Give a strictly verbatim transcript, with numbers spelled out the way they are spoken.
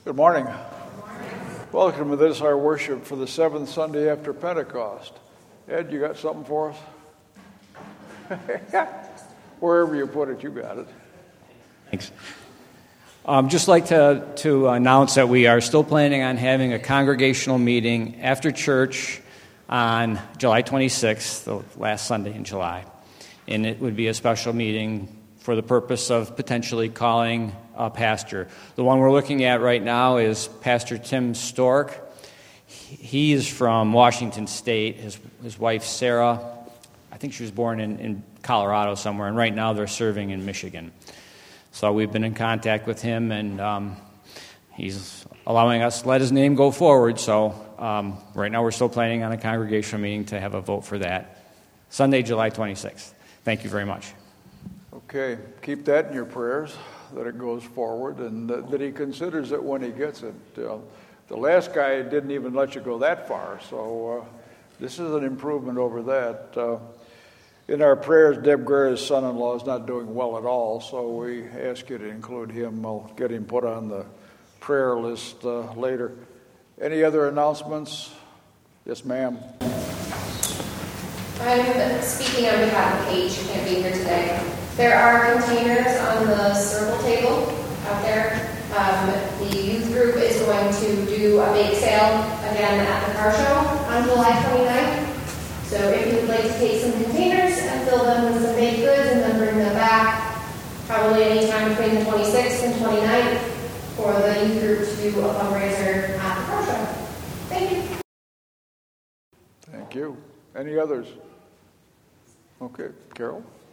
Good morning. Welcome to this, our worship for the seventh Sunday after Pentecost. Ed, you got something for us? Wherever you put it, you got it. Thanks. Um, just like to, to announce that we are still planning on having a congregational meeting after church on July twenty-sixth, the last Sunday in July. And it would be a special meeting for the purpose of potentially calling a pastor. The one we're looking at right now is Pastor Tim Stork. He's from Washington State. His his wife, Sarah, I think she was born in, in Colorado somewhere, and right now they're serving in Michigan. So we've been in contact with him, and um, he's allowing us to let his name go forward. So um, right now we're still planning on a congregational meeting to have a vote for that. Sunday, July twenty-sixth. Thank you very much. Okay, keep that in your prayers, that it goes forward, and that, that he considers it when he gets it. Uh, the last guy didn't even let you go that far, so uh, this is an improvement over that. Uh, in our prayers, Deb Guerra's son-in-law is not doing well at all, so we ask you to include him. I'll get him put on the prayer list uh, later. Any other announcements? Yes, ma'am. I'm speaking on behalf of Kate. She can't be here today. There are containers on the circle table out there. Um, the youth group is going to do a bake sale again at the car show on July twenty-ninth. So if you would like to take some containers and fill them with some baked goods and then bring them back, probably anytime between the twenty-sixth and twenty-ninth, for the youth group to do a fundraiser at the car show. Thank you. Thank you. Any others? Okay, Carol?